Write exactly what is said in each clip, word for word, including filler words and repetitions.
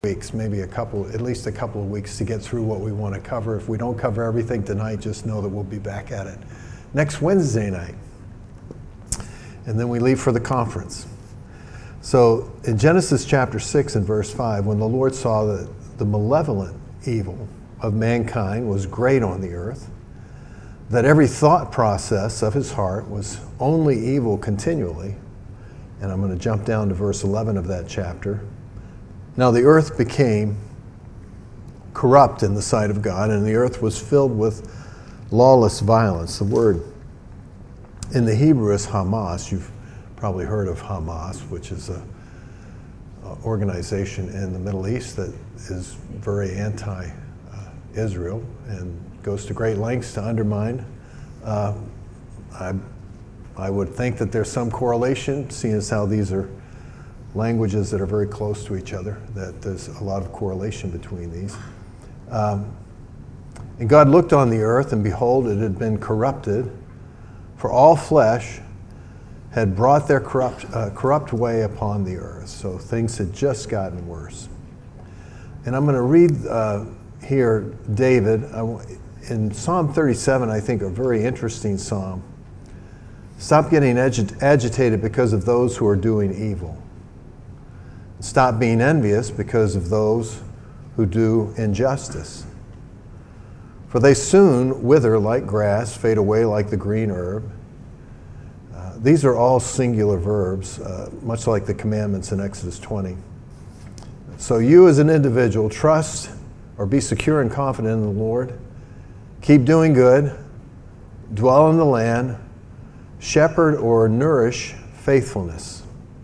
weeks, maybe a couple, at least a couple of weeks to get through what we want to cover. If we don't cover everything tonight, just know that we'll be back at it next Wednesday night. And then we leave for the conference. So in Genesis chapter six and verse five, when the Lord saw that the malevolent evil of mankind was great on the earth, that every thought process of his heart was only evil continually, and I'm going to jump down to verse eleven of that chapter. Now the earth became corrupt in the sight of God, and the earth was filled with lawless violence. The word in the Hebrew is Hamas. You've probably heard of Hamas, which is an organization in the Middle East that is very anti-Israel and goes to great lengths to undermine. Uh, I, I would think that there's some correlation, seeing as how these are languages that are very close to each other, that there's a lot of correlation between these. Um, and God looked on the earth, and behold, it had been corrupted, for all flesh had brought their corrupt, uh, corrupt way upon the earth. So things had just gotten worse. And I'm going to read uh, here David, I, in Psalm thirty-seven, I think a very interesting psalm. Stop getting agi- agitated because of those who are doing evil. Stop being envious because of those who do injustice. For they soon wither like grass, fade away like the green herb. Uh, these are all singular verbs, uh, much like the commandments in Exodus twenty. So you as an individual, trust or be secure and confident in the Lord. Keep doing good. Dwell in the land. Shepherd or nourish faithfulness.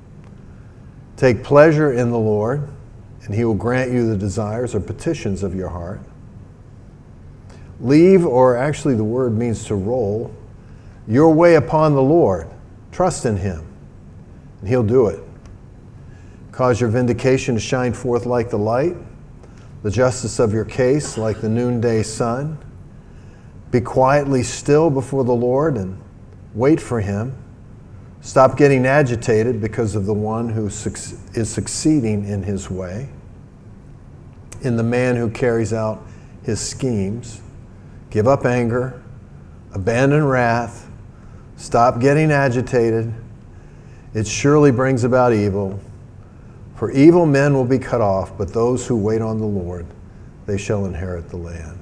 Take pleasure in the Lord, and he will grant you the desires or petitions of your heart. Leave, or actually the word means to roll, your way upon the Lord. Trust in him, and he'll do it. Cause your vindication to shine forth like the light, the justice of your case like the noonday sun. Be quietly still before the Lord and wait for him. Stop getting agitated because of the one who is succeeding in his way, in the man who carries out his schemes. Give up anger, abandon wrath, stop getting agitated. It surely brings about evil. For evil men will be cut off, but those who wait on the Lord, they shall inherit the land.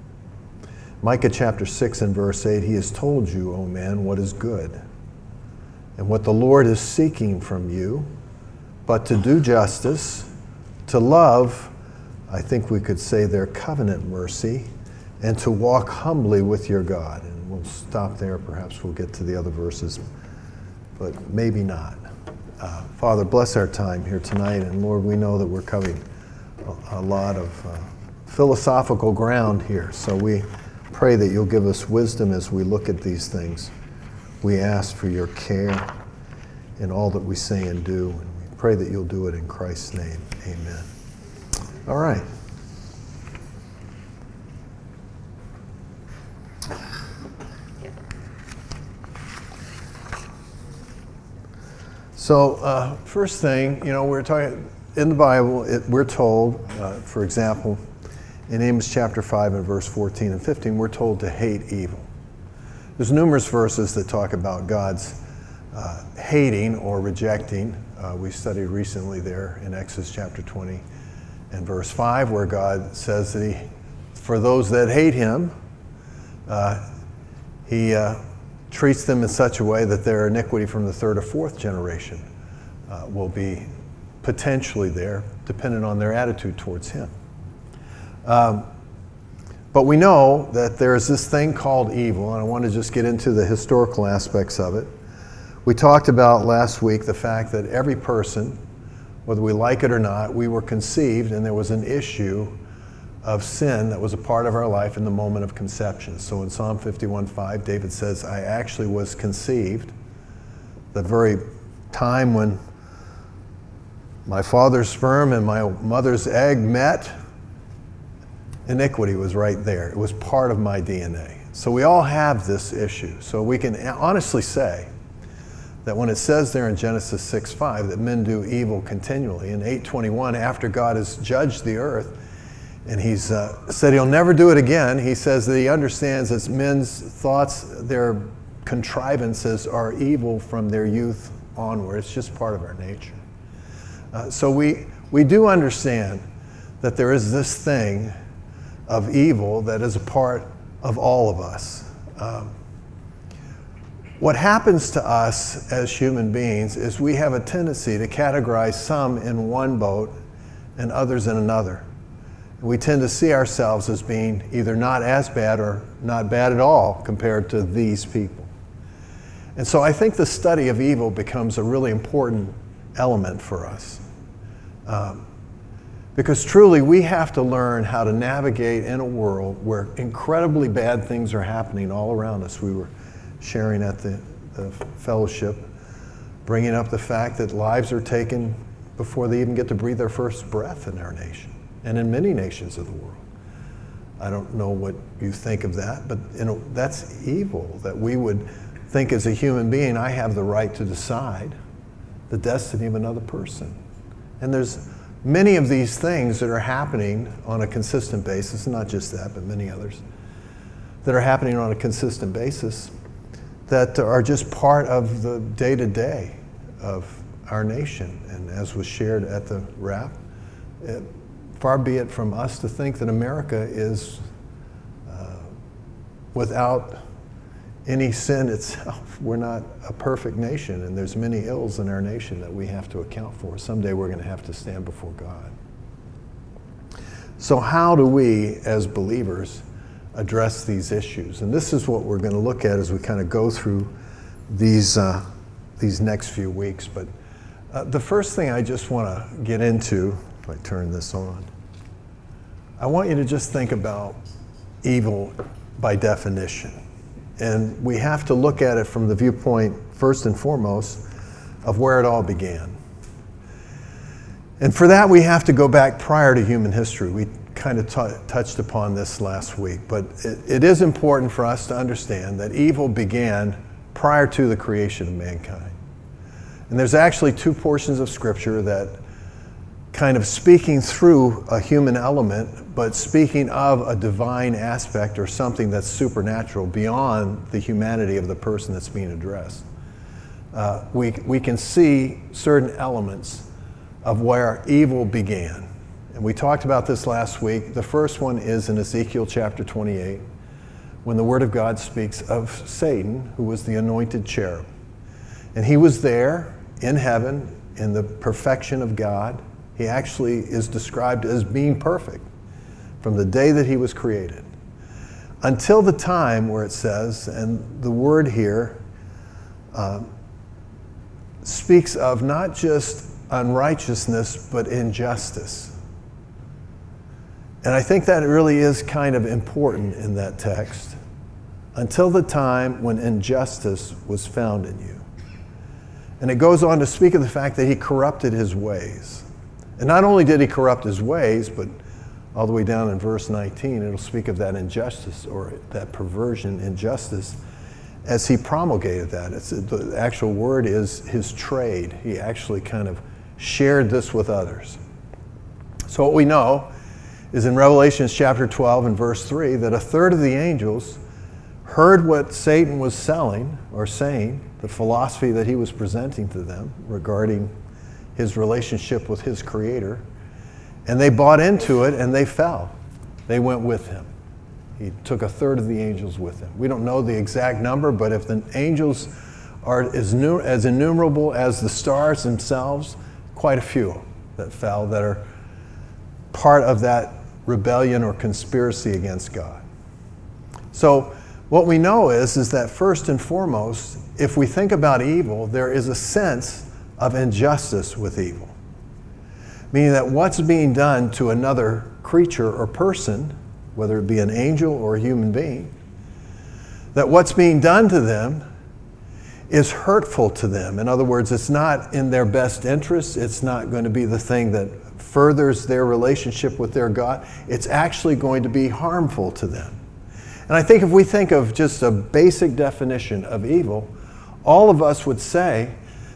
Micah chapter six and verse eight, he has told you, O man, what is good, and what the Lord is seeking from you, but to do justice, to love, I think we could say their covenant mercy, and to walk humbly with your God. And we'll stop there. Perhaps we'll get to the other verses, but maybe not. Uh, Father, bless our time here tonight. And Lord, we know that we're covering a, a lot of uh, philosophical ground here. So we pray that you'll give us wisdom as we look at these things. We ask for your care in all that we say and do, and we pray that you'll do it in Christ's name. Amen. All right. So uh, first thing, you know, we're talking, in the Bible, it, we're told, uh, for example, in Amos chapter five and verse fourteen and fifteen, we're told to hate evil. There's numerous verses that talk about God's uh, hating or rejecting. Uh, we studied recently there in Exodus chapter twenty and verse five, where God says that he, for those that hate him, uh, he uh, treats them in such a way that their iniquity from the third or fourth generation uh, will be potentially there, depending on their attitude towards him. Um, But we know that there's this thing called evil, and I want to just get into the historical aspects of it. We talked about last week the fact that every person, whether we like it or not, we were conceived, and there was an issue of sin that was a part of our life in the moment of conception. So in Psalm fifty-one five, David says, I actually was conceived. The very time when my father's sperm and my mother's egg met, iniquity was right there. It was part of my D N A. So we all have this issue. So we can honestly say that when it says there in Genesis six five that men do evil continually, in eight twenty-one, after God has judged the earth, and he's uh, said he'll never do it again, he says that he understands that men's thoughts, their contrivances are evil from their youth onward. It's just part of our nature. Uh, so we, we do understand that there is this thing of evil that is a part of all of us. Um, what happens to us as human beings is we have a tendency to categorize some in one boat and others in another. We tend to see ourselves as being either not as bad or not bad at all compared to these people. And so I think the study of evil becomes a really important element for us. Um, because truly we have to learn how to navigate in a world where incredibly bad things are happening all around us. We were sharing at the, the fellowship, bringing up the fact that lives are taken before they even get to breathe their first breath in our nation and in many nations of the world. I don't know what you think of that, but you know, that's evil, that we would think as a human being, I have the right to decide the destiny of another person. And there's many of these things that are happening on a consistent basis, not just that, but many others, that are happening on a consistent basis that are just part of the day-to-day of our nation. And as was shared at the wrap, it, far be it from us to think that America is uh, without any sin itself. We're not a perfect nation, and there's many ills in our nation that we have to account for. Someday we're going to have to stand before God. So how do we, as believers, address these issues? And this is what we're going to look at as we kind of go through these, uh, these next few weeks. But uh, the first thing I just want to get into, if I turn this on, I want you to just think about evil by definition. And we have to look at it from the viewpoint, first and foremost, of where it all began. And for that, we have to go back prior to human history. We kind of t- touched upon this last week, but it, it is important for us to understand that evil began prior to the creation of mankind. And there's actually two portions of Scripture that kind of speaking through a human element, but speaking of a divine aspect or something that's supernatural beyond the humanity of the person that's being addressed. Uh, we, we can see certain elements of where evil began. And we talked about this last week. The first one is in Ezekiel chapter twenty-eight, when the Word of God speaks of Satan, who was the anointed cherub. And he was there in heaven in the perfection of God. He actually is described as being perfect from the day that he was created until the time where it says, and the word here uh, speaks of not just unrighteousness, but injustice. And I think that really is kind of important in that text. Until the time when injustice was found in you. And it goes on to speak of the fact that he corrupted his ways. And not only did he corrupt his ways, but all the way down in verse nineteen, it'll speak of that injustice or that perversion, injustice, as he promulgated that. It's, the actual word is his trade. He actually kind of shared this with others. So what we know is in Revelation chapter twelve and verse three that a third of the angels heard what Satan was selling or saying, the philosophy that he was presenting to them regarding his relationship with his Creator, and they bought into it and they fell. They went with him. He took a third of the angels with him. We don't know the exact number, but if the angels are as, nu- as innumerable as the stars themselves, quite a few that fell that are part of that rebellion or conspiracy against God. So what we know is, is that first and foremost, if we think about evil, there is a sense of injustice with evil. Meaning that what's being done to another creature or person, whether it be an angel or a human being, that what's being done to them is hurtful to them. In other words, it's not in their best interest. It's not going to be the thing that furthers their relationship with their God. It's actually going to be harmful to them. And I think if we think of just a basic definition of evil, all of us would say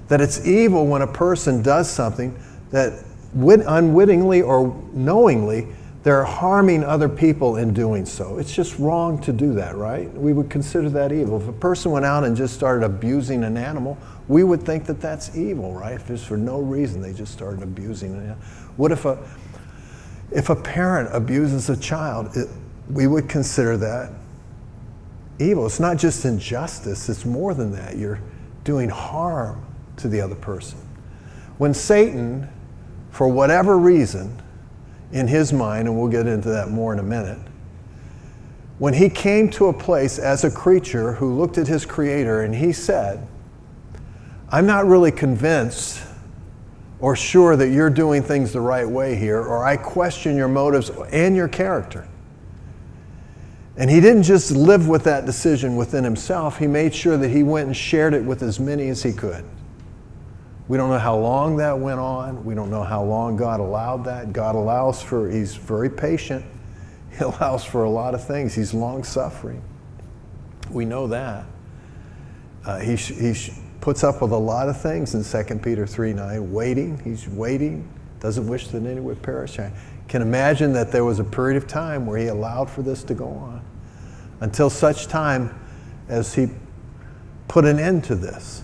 That it's evil when a person does something that wit- unwittingly or knowingly they're harming other people in doing so. It's just wrong to do that, right? We would consider that evil. If a person went out and just started abusing an animal, we would think that that's evil, right? If just for no reason they just started abusing an animal. What if a if a parent abuses a child? It, we would consider that evil. It's not just injustice, it's more than that. You're doing harm to the other person. When Satan, for whatever reason, in his mind, and we'll get into that more in a minute, when he came to a place as a creature who looked at his creator and he said, I'm not really convinced or sure that you're doing things the right way here, or I question your motives and your character. And he didn't just live with that decision within himself, he made sure that he went and shared it with as many as he could. We don't know how long that went on. We don't know how long God allowed that. God allows for, he's very patient. He allows for a lot of things. He's long-suffering. We know that. Uh, he he puts up with a lot of things in Second Peter three nine, waiting. He's waiting, doesn't wish that any would perish. I can imagine that there was a period of time where he allowed for this to go on until such time as he put an end to this.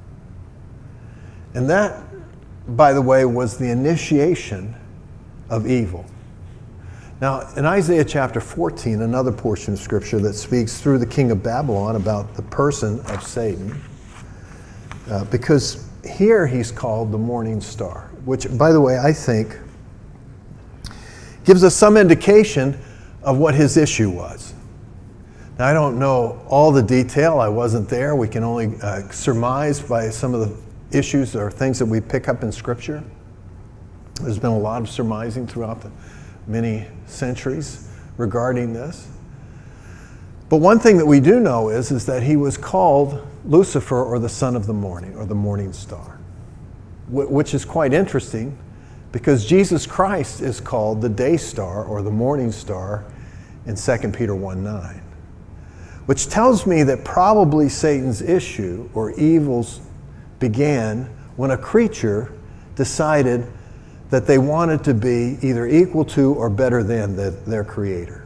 And that, by the way, was the initiation of evil. Now, in Isaiah chapter fourteen, another portion of Scripture that speaks through the king of Babylon about the person of Satan, uh, because here he's called the morning star, which, by the way, I think gives us some indication of what his issue was. Now, I don't know all the detail. I wasn't there. We can only uh, surmise by some of the issues or things that we pick up in Scripture. There's been a lot of surmising throughout the many centuries regarding this. But one thing that we do know is, is that he was called Lucifer, or the son of the morning, or the morning star, which is quite interesting because Jesus Christ is called the day star or the morning star in Second Peter one nine, which tells me that probably Satan's issue or evils began when a creature decided that they wanted to be either equal to or better than the, their creator.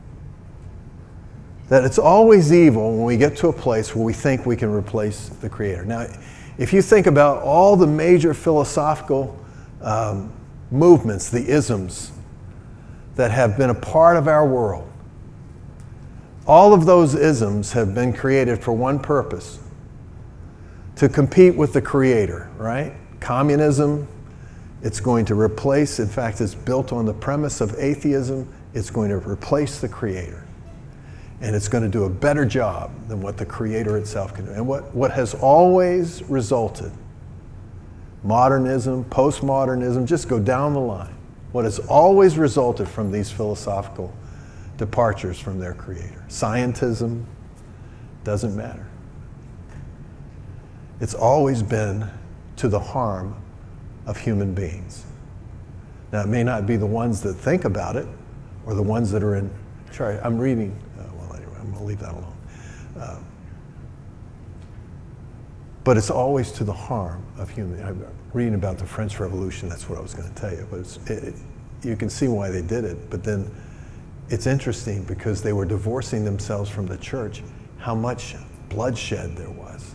That it's always evil when we get to a place where we think we can replace the creator. Now, if you think about all the major philosophical um, movements, the isms that have been a part of our world, all of those isms have been created for one purpose: to compete with the creator, right? Communism, it's going to replace, in fact, it's built on the premise of atheism, it's going to replace the creator. And it's going to do a better job than what the creator itself can do. And what, what has always resulted, modernism, postmodernism, just go down the line. What has always resulted from these philosophical departures from their creator? Scientism, doesn't matter. It's always been to the harm of human beings. Now, it may not be the ones that think about it or the ones that are in, sorry, I'm reading, uh, well, anyway, I'm going to leave that alone. Uh, but it's always to the harm of human. I'm reading about the French Revolution, that's what I was going to tell you. But it's, it, it, you can see why they did it, but then it's interesting because they were divorcing themselves from the church, how much bloodshed there was.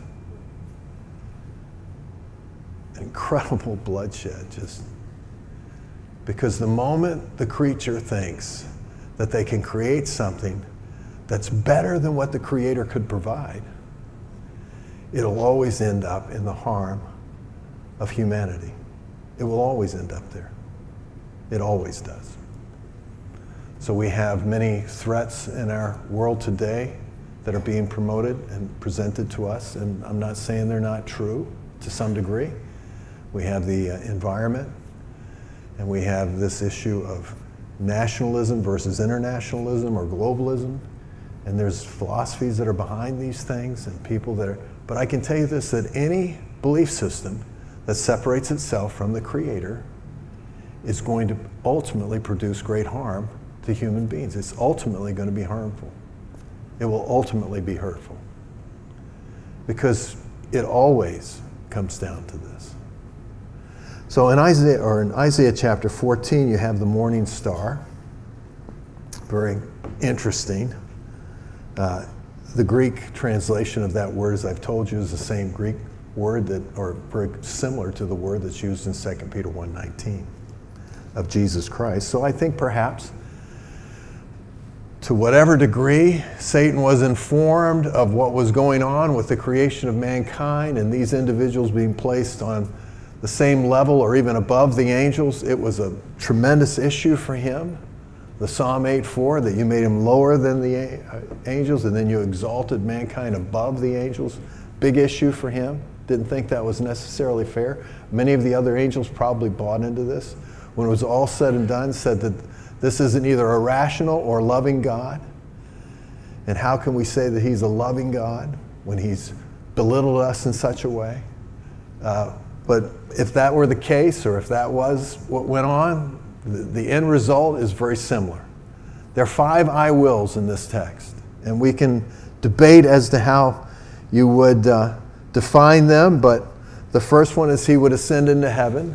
Incredible bloodshed, just because the moment the creature thinks that they can create something that's better than what the creator could provide, it'll always end up in the harm of humanity. It will always end up there. It always does. So we have many threats in our world today that are being promoted and presented to us, and I'm not saying they're not true to some degree. We have the uh, environment, and we have this issue of nationalism versus internationalism or globalism, and there's philosophies that are behind these things and people that are, but I can tell you this, that any belief system that separates itself from the creator is going to ultimately produce great harm to human beings. It's ultimately going to be harmful. It will ultimately be hurtful because it always comes down to this. So in Isaiah, or in Isaiah chapter fourteen, you have the morning star. Very interesting. Uh, the Greek translation of that word, as I've told you, is the same Greek word that, or very similar to the word that's used in Second Peter one nineteen of Jesus Christ. So I think perhaps, to whatever degree Satan was informed of what was going on with the creation of mankind and these individuals being placed on the same level or even above the angels, it was a tremendous issue for him. The Psalm eight four, that you made him lower than the angels and then you exalted mankind above the angels. Big issue for him. Didn't think that was necessarily fair. Many of the other angels probably bought into this. When it was all said and done, said that this isn't either a rational or loving God. And how can we say that he's a loving God when he's belittled us in such a way? Uh, but if that were the case, or if that was what went on, the, the end result is very similar. There are five I wills in this text, and we can debate as to how you would uh, define them, but the first one is he would ascend into heaven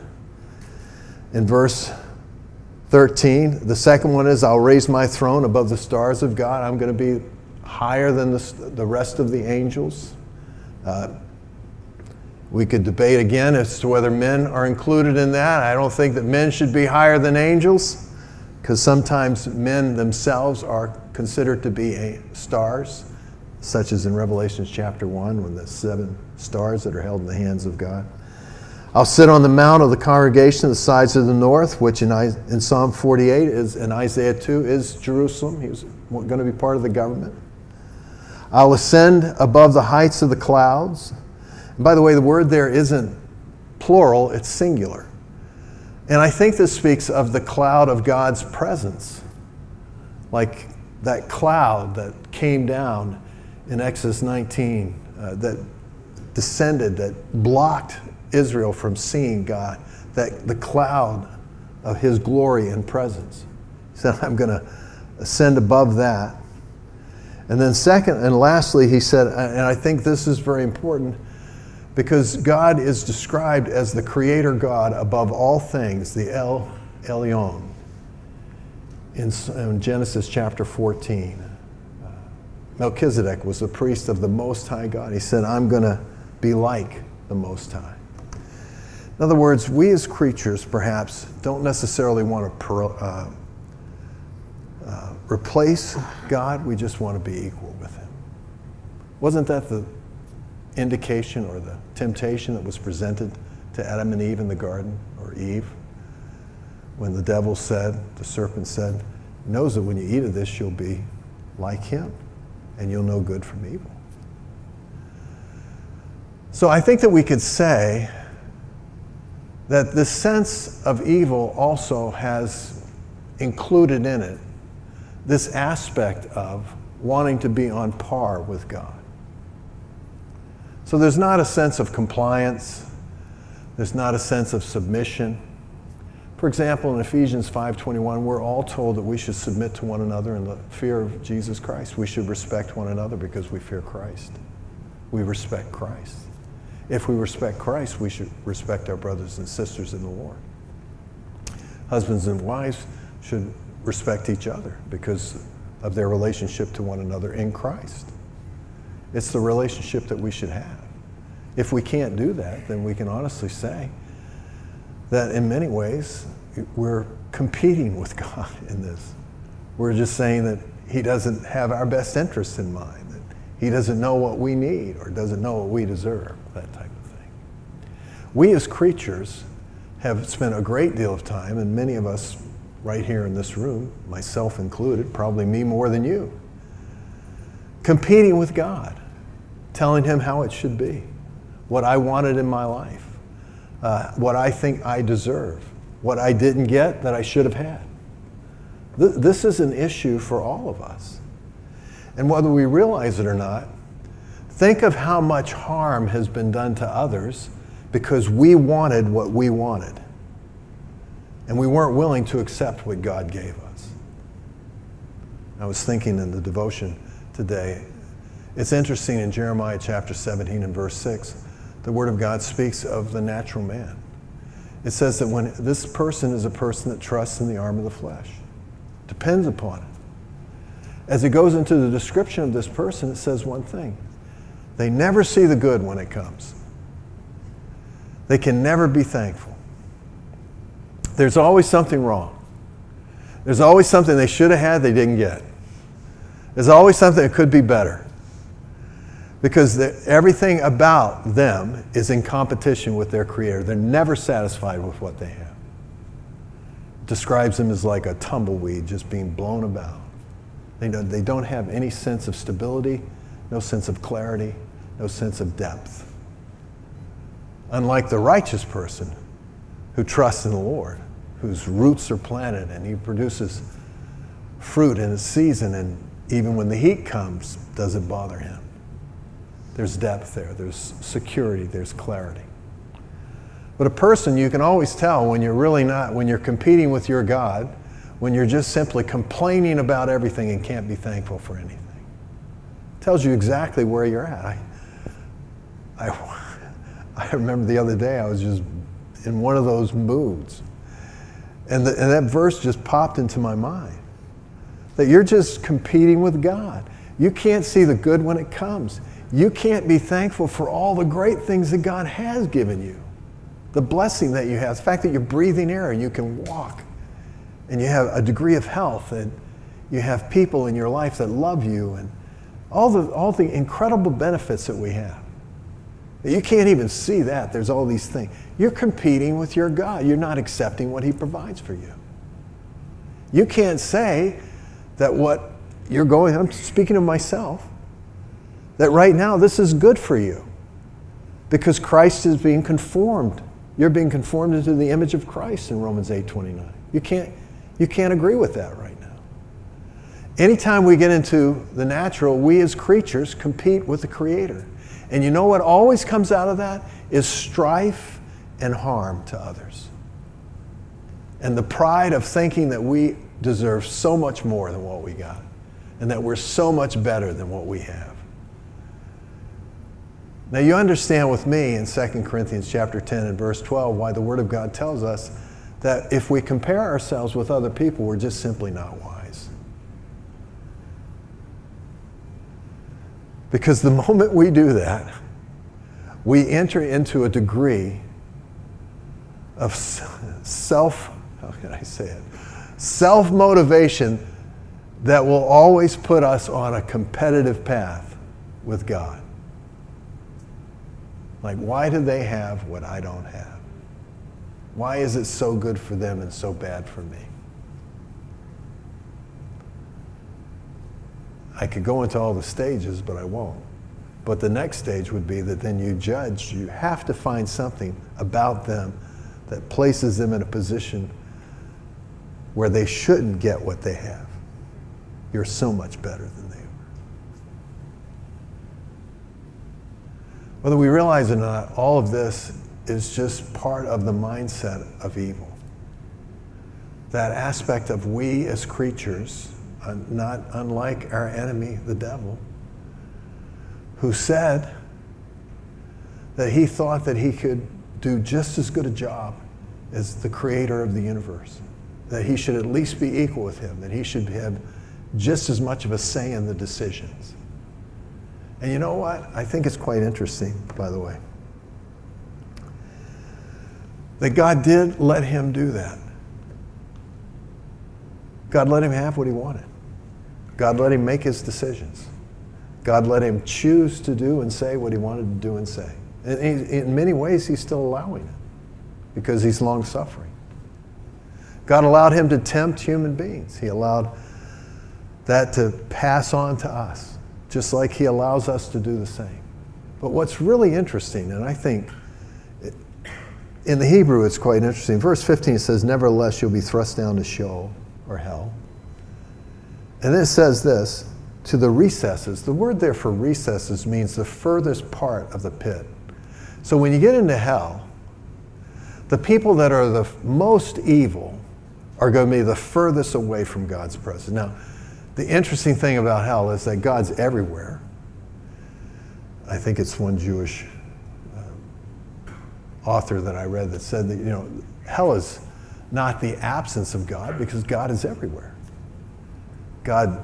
in verse thirteen. The second one is I'll raise my throne above the stars of God. I'm going to be higher than the, the rest of the angels. Uh, we could debate again as to whether men are included in that. I don't think that men should be higher than angels, because sometimes men themselves are considered to be stars, such as in Revelation chapter one, when the seven stars that are held in the hands of God. I'll sit on the mount of the congregation, the sides of the north, which in, in Psalm forty-eight is, in Isaiah two is Jerusalem. He was going to be part of the government. I'll ascend above the heights of the clouds. And by the way, the word there isn't plural, it's singular. And I think this speaks of the cloud of God's presence. Like that cloud that came down in Exodus nineteen, uh, that descended, that blocked Israel from seeing God, that the cloud of his glory and presence. He said, I'm going to ascend above that. And then second and lastly, he said, and I think this is very important, because God is described as the creator God above all things, the El Elyon, in, in Genesis chapter fourteen. Uh, Melchizedek was the priest of the Most High God. He said, I'm going to be like the Most High. In other words, we as creatures perhaps don't necessarily want to per, uh, uh, replace God. We just want to be equal with him. Wasn't that the indication or the temptation that was presented to Adam and Eve in the garden, or Eve, when the devil said, the serpent said, knows that when you eat of this, you'll be like him and you'll know good from evil. So I think that we could say that this sense of evil also has included in it this aspect of wanting to be on par with God. So there's not a sense of compliance. There's not a sense of submission. For example, in Ephesians five twenty-one, we're all told that we should submit to one another in the fear of Jesus Christ. We should respect one another because we fear Christ. We respect Christ. If we respect Christ, we should respect our brothers and sisters in the Lord. Husbands and wives should respect each other because of their relationship to one another in Christ. It's the relationship that we should have. If we can't do that, then we can honestly say that in many ways we're competing with God in this. We're just saying that he doesn't have our best interests in mind, that he doesn't know what we need or doesn't know what we deserve, that type of thing. We as creatures have spent a great deal of time, and many of us right here in this room, myself included, probably me more than you, competing with God, telling him how it should be, what I wanted in my life, uh, what I think I deserve, what I didn't get that I should have had. Th- this is an issue for all of us. And whether we realize it or not, think of how much harm has been done to others because we wanted what we wanted. And we weren't willing to accept what God gave us. I was thinking in the devotion today, it's interesting in Jeremiah chapter seventeen and verse six, the Word of God speaks of the natural man. It says that when this person is a person that trusts in the arm of the flesh, depends upon it. As it goes into the description of this person, it says one thing. They never see the good when it comes. They can never be thankful. There's always something wrong. There's always something they should have had they didn't get. There's always something that could be better. Because the, everything about them is in competition with their Creator. They're never satisfied with what they have. It describes them as like a tumbleweed just being blown about. They don't, they don't have any sense of stability, no sense of clarity, no sense of depth. Unlike the righteous person who trusts in the Lord, whose roots are planted and he produces fruit in its season, and even when the heat comes, doesn't bother him. There's depth there, there's security, there's clarity. But a person, you can always tell when you're really not, when you're competing with your God, when you're just simply complaining about everything and can't be thankful for anything. It tells you exactly where you're at. I, I, I remember the other day I was just in one of those moods. And, the, and that verse just popped into my mind. That you're just competing with God. You can't see the good when it comes. You can't be thankful for all the great things that God has given you. The blessing that you have, the fact that you're breathing air and you can walk, and you have a degree of health, and you have people in your life that love you, and all the, all the incredible benefits that we have. You can't even see that. There's all these things. You're competing with your God. You're not accepting what He provides for you. You can't say that what you're going, I'm speaking of myself, that right now this is good for you because Christ is being conformed. You're being conformed into the image of Christ in Romans eight twenty-nine. You can't, you can't agree with that right now. Anytime we get into the natural, we as creatures compete with the Creator. And you know what always comes out of that is strife and harm to others. And the pride of thinking that we deserve so much more than what we got, and that we're so much better than what we have. Now you understand with me in Second Corinthians chapter ten and verse twelve why the Word of God tells us that if we compare ourselves with other people, we're just simply not wise. Because the moment we do that, we enter into a degree of self, how can I say it? Self-motivation that will always put us on a competitive path with God. Like, why do they have what I don't have? Why is it so good for them and so bad for me? I could go into all the stages, but I won't. But the next stage would be that then you judge. You have to find something about them that places them in a position where they shouldn't get what they have. You're so much better than they are. Whether we realize it or not, all of this is just part of the mindset of evil. That aspect of we as creatures, not unlike our enemy, the devil, who said that he thought that he could do just as good a job as the creator of the universe, that he should at least be equal with him, that he should have just as much of a say in the decisions. And you know what? I think it's quite interesting, by the way, that God did let him do that. God let him have what he wanted. God let him make his decisions. God let him choose to do and say what he wanted to do and say. And he, in many ways, he's still allowing it because he's long-suffering. God allowed him to tempt human beings. He allowed that to pass on to us, just like he allows us to do the same. But what's really interesting, and I think it, in the Hebrew it's quite interesting, verse fifteen says, nevertheless you'll be thrust down to Sheol, or hell. And then it says this, to the recesses. The word there for recesses means the furthest part of the pit. So when you get into hell, the people that are the most evil are going to be the furthest away from God's presence. Now, the interesting thing about hell is that God's everywhere. I think it's one Jewish uh, author that I read that said that, you know, hell is not the absence of God, because God is everywhere. God,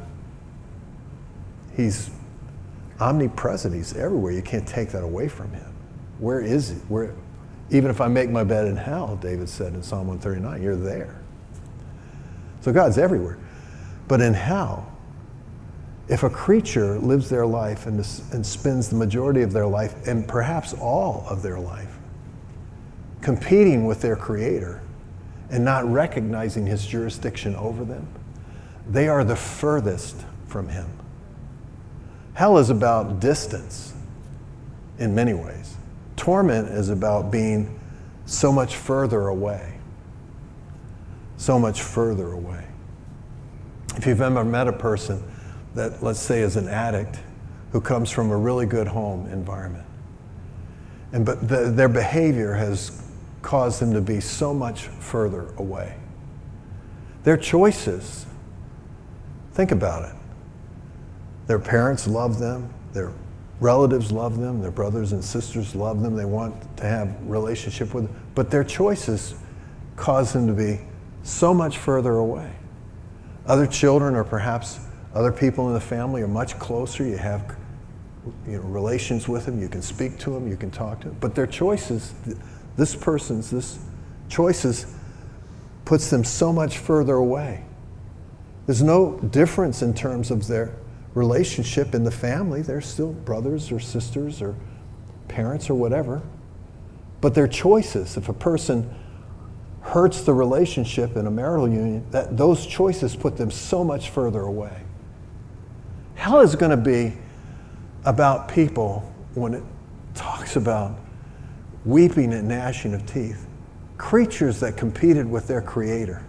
he's omnipresent. He's everywhere. You can't take that away from him. Where is he? Where, even if I make my bed in hell, David said in Psalm one thirty-nine, you're there. So God's everywhere. But in hell, if a creature lives their life and, and spends the majority of their life, and perhaps all of their life, competing with their Creator and not recognizing his jurisdiction over them, they are the furthest from him. Hell is about distance in many ways. Torment is about being so much further away. So much further away. If you've ever met a person that, let's say, is an addict who comes from a really good home environment, and but the, their behavior has caused them to be so much further away. Their choices, think about it. Their parents love them, their relatives love them, their brothers and sisters love them, they want to have a relationship with them, but their choices cause them to be so much further away. Other children, or perhaps other people in the family, are much closer. You have, you know, relations with them, you can speak to them, you can talk to them, but their choices, this person's, this choices puts them so much further away. There's no difference in terms of their relationship in the family. They're still brothers or sisters or parents or whatever. But their choices, if a person hurts the relationship in a marital union, that those choices put them so much further away. Hell is going to be about people, when it talks about weeping and gnashing of teeth, creatures that competed with their Creator.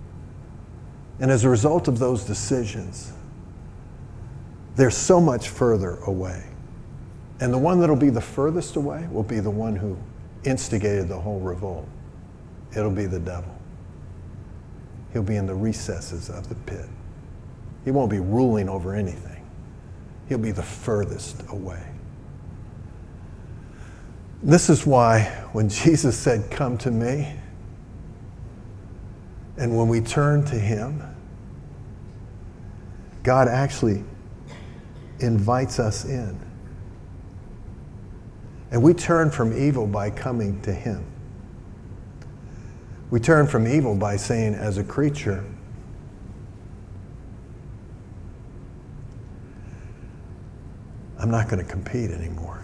And as a result of those decisions, they're so much further away. And the one that'll be the furthest away will be the one who instigated the whole revolt. It'll be the devil. He'll be in the recesses of the pit. He won't be ruling over anything. He'll be the furthest away. This is why when Jesus said, "Come to me," and when we turn to him, God actually invites us in. And we turn from evil by coming to him. We turn from evil by saying, as a creature, I'm not going to compete anymore.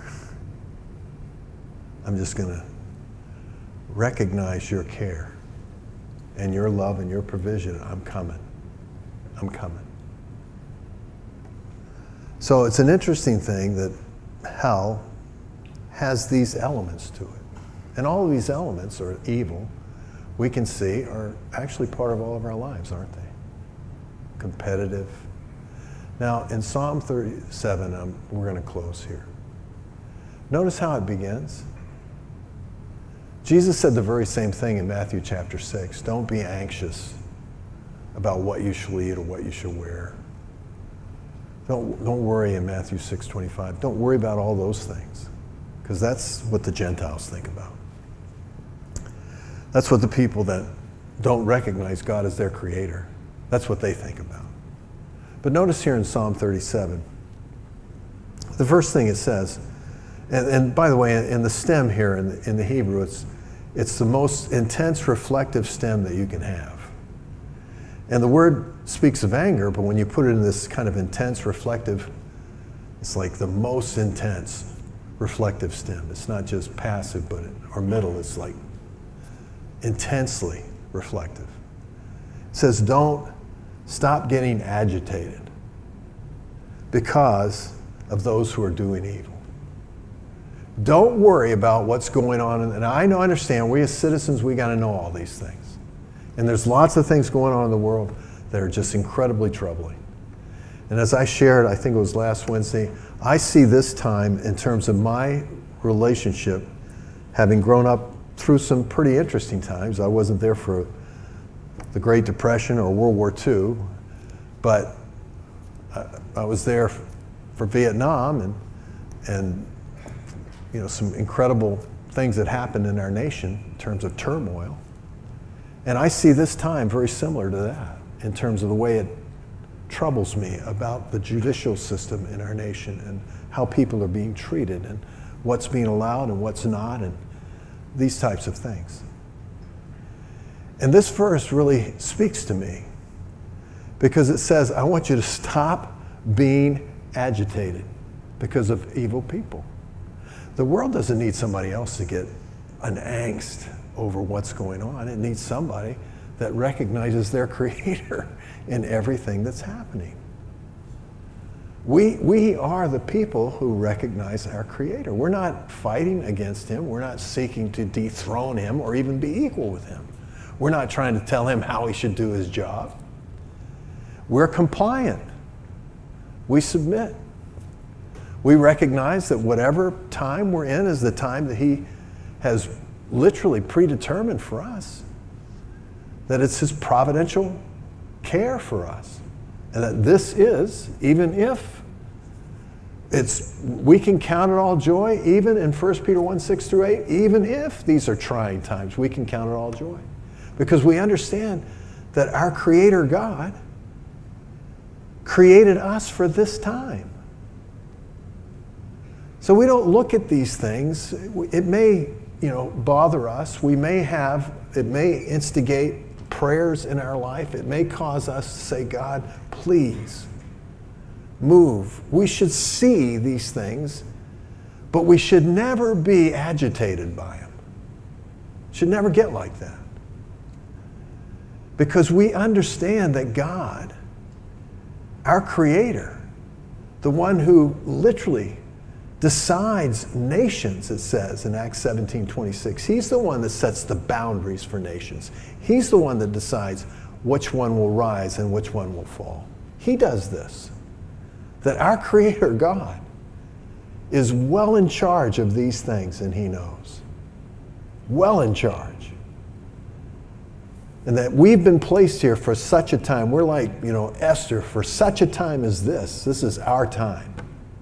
I'm just going to recognize your care and your love and your provision. I'm coming. I'm coming. So it's an interesting thing that hell has these elements to it. And all of these elements are evil, we can see, are actually part of all of our lives, aren't they? Competitive. Now, in Psalm thirty-seven, um, we're going to close here. Notice how it begins. Jesus said the very same thing in Matthew chapter six. Don't be anxious about what you shall eat or what you shall wear. Don't, don't worry in Matthew six twenty-five. Don't worry about all those things, because that's what the Gentiles think about. That's what the people that don't recognize God as their Creator, that's what they think about. But notice here in Psalm thirty-seven, the first thing it says, and, and by the way, in the stem here in the, in the Hebrew, it's, it's the most intense reflective stem that you can have. And the word speaks of anger, but when you put it in this kind of intense reflective, it's like the most intense reflective stem. It's not just passive, but it, or middle, it's like intensely reflective. It says, don't stop getting agitated because of those who are doing evil. Don't worry about what's going on. And I know, I understand, we as citizens, we got to know all these things. And there's lots of things going on in the world that are just incredibly troubling. And as I shared, I think it was last Wednesday, I see this time in terms of my relationship, having grown up through some pretty interesting times. I wasn't there for the Great Depression or World War Two, but I, I was there for Vietnam and, and you know, some incredible things that happen in our nation in terms of turmoil. And I see this time very similar to that in terms of the way it troubles me about the judicial system in our nation and how people are being treated and what's being allowed and what's not and these types of things. And this verse really speaks to me because it says, I want you to stop being agitated because of evil people. The world doesn't need somebody else to get an angst over what's going on. It needs somebody that recognizes their Creator in everything that's happening. We, we are the people who recognize our Creator. We're not fighting against Him. We're not seeking to dethrone Him or even be equal with Him. We're not trying to tell Him how He should do His job. We're compliant. We submit. We recognize that whatever time we're in is the time that He has literally predetermined for us, that it's His providential care for us, and that this is, even if it's, we can count it all joy, even in First Peter one, six through eight, even if these are trying times, we can count it all joy. Because we understand that our Creator God created us for this time. So we don't look at these things. It may, you know, bother us. We may have, it may instigate prayers in our life. It may cause us to say, God, please move. We should see these things, but we should never be agitated by them. Should never get like that. Because we understand that God, our Creator, the one who literally decides nations, it says in Acts seventeen twenty-six. He's the one that sets the boundaries for nations. He's the one that decides which one will rise and which one will fall. He does this. That our Creator God is well in charge of these things, and He knows. Well in charge. And that we've been placed here for such a time. We're like, you know, Esther, for such a time as this. This is our time.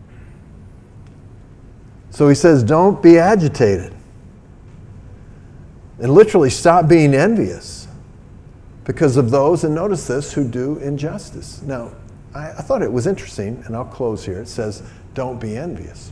So he says, don't be agitated. And literally stop being envious because of those, and notice this, who do injustice. Now, I, I thought it was interesting, and I'll close here. It says, don't be envious.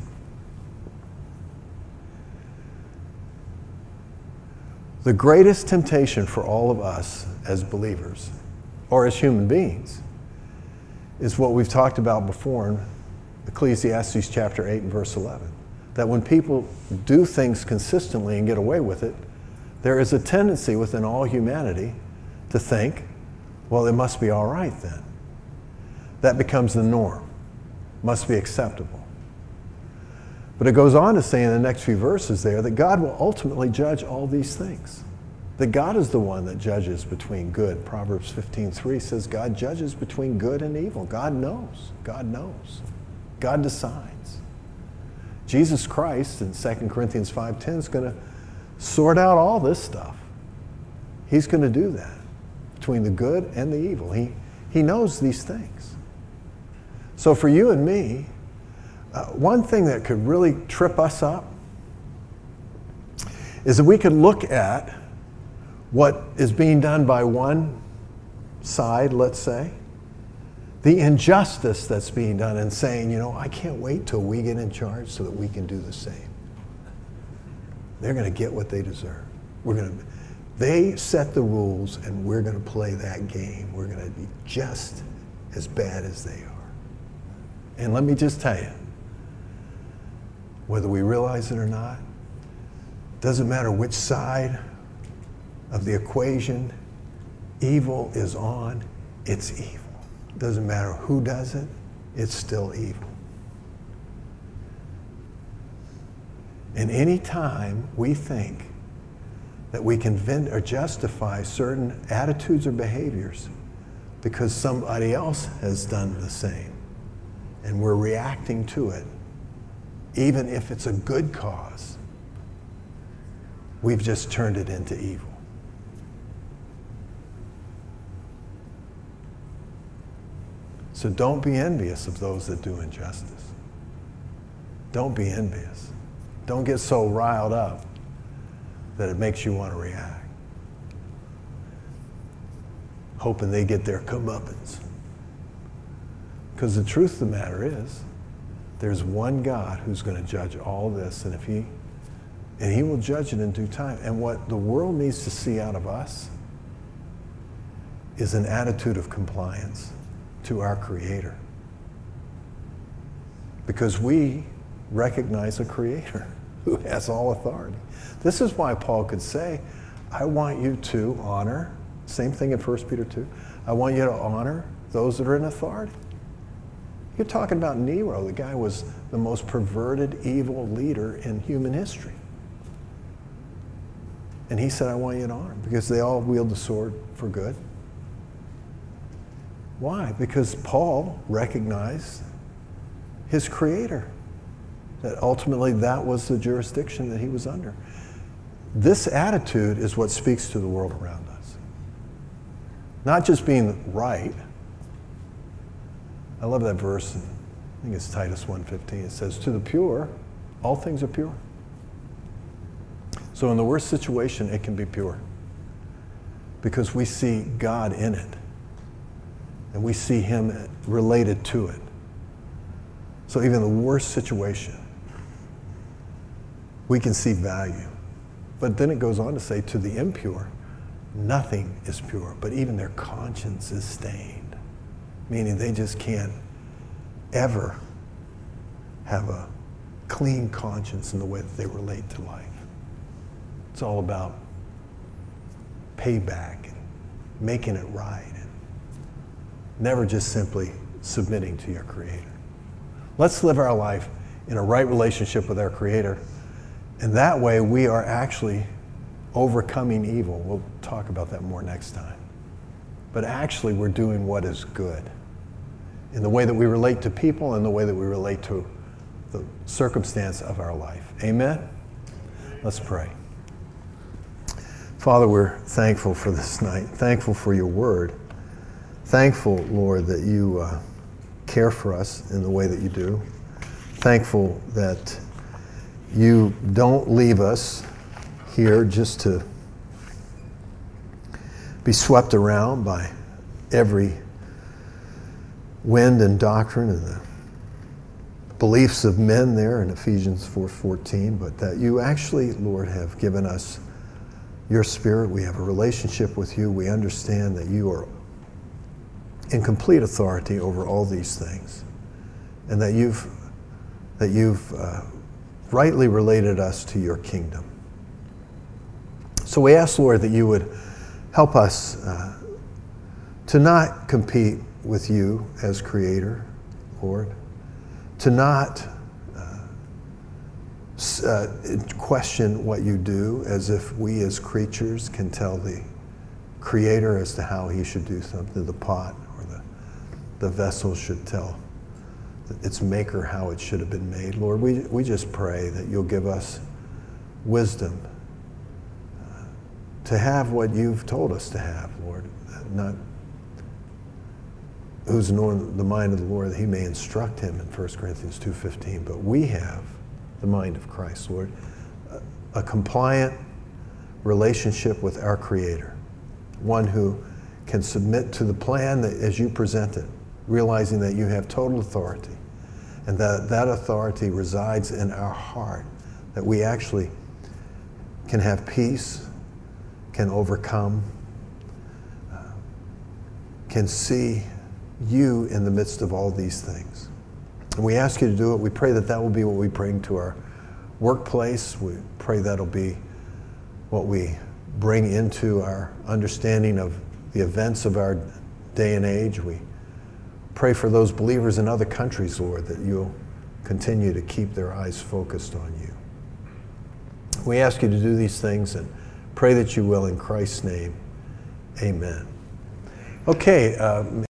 The greatest temptation for all of us as believers, or as human beings, is what we've talked about before in Ecclesiastes chapter eight and verse eleven. That when people do things consistently and get away with it, there is a tendency within all humanity to think, well, it must be all right then. That becomes the norm, must be acceptable. But it goes on to say in the next few verses there that God will ultimately judge all these things. That God is the one that judges between good. Proverbs fifteen three says God judges between good and evil. God knows. God knows. God decides. Jesus Christ in Second Corinthians five ten is going to sort out all this stuff. He's going to do that between the good and the evil. He, he knows these things. So for you and me, uh, one thing that could really trip us up is that we could look at what is being done by one side, let's say, the injustice that's being done, and saying, you know, I can't wait till we get in charge so that we can do the same. They're going to get what they deserve. We're going to, they set the rules, and we're going to play that game. We're going to be just as bad as they are. And let me just tell you, whether we realize it or not, doesn't matter which side of the equation evil is on, it's evil. Doesn't matter who does it, it's still evil. And any time we think that we can vent or justify certain attitudes or behaviors because somebody else has done the same, and we're reacting to it, even if it's a good cause, we've just turned it into evil. So don't be envious of those that do injustice. Don't be envious. Don't get so riled up that it makes you want to react, hoping they get their comeuppance. Because the truth of the matter is, there's one God who's going to judge all this, and if he, and he will judge it in due time. And what the world needs to see out of us is an attitude of compliance to our Creator. Because we recognize a Creator who has all authority. This is why Paul could say, I want you to honor, same thing in First Peter two, I want you to honor those that are in authority. You're talking about Nero. The guy was the most perverted, evil leader in human history. And he said, I want you to honor him, because they all wield the sword for good. Why? Because Paul recognized his Creator, that ultimately that was the jurisdiction that he was under. This attitude is what speaks to the world around us. Not just being right. I love that verse, and I think it's Titus one fifteen. It says, to the pure, all things are pure. So in the worst situation, it can be pure, because we see God in it, and we see him related to it. So even the worst situation, we can see value. But then it goes on to say, to the impure, nothing is pure, but even their conscience is stained. Meaning they just can't ever have a clean conscience in the way that they relate to life. It's all about payback and making it right, and never just simply submitting to your Creator. Let's live our life in a right relationship with our Creator, and that way we are actually overcoming evil. We'll talk about that more next time. But actually we're doing what is good in the way that we relate to people and the way that we relate to the circumstance of our life. Amen? Let's pray. Father, we're thankful for this night, thankful for your word, thankful, Lord, that you uh, care for us in the way that you do, thankful that you don't leave us here just to be swept around by every wind and doctrine and the beliefs of men there in Ephesians four fourteen, but that you actually, Lord, have given us your Spirit. We have a relationship with you. We understand that you are in complete authority over all these things, and that you've that you've uh, rightly related us to your kingdom. So we ask, Lord, that you would help us uh, to not compete with you as Creator, Lord, to not uh, uh, question what you do as if we as creatures can tell the Creator as to how he should do something, the pot or the, the vessel should tell its maker how it should have been made. Lord, we, we just pray that you'll give us wisdom uh, to have what you've told us to have, Lord, not who's known the mind of the Lord, that he may instruct him in First Corinthians two fifteen. But we have the mind of Christ, Lord, a, a compliant relationship with our Creator, one who can submit to the plan that, as you present it, realizing that you have total authority, and that that authority resides in our heart, that we actually can have peace, can overcome, uh, can see you in the midst of all these things. And we ask you to do it. We pray that that will be what we bring to our workplace. We pray that'll be what we bring into our understanding of the events of our day and age. We pray for those believers in other countries, Lord, that you'll continue to keep their eyes focused on you. We ask you to do these things and pray that you will in Christ's name. Amen. Okay. Uh,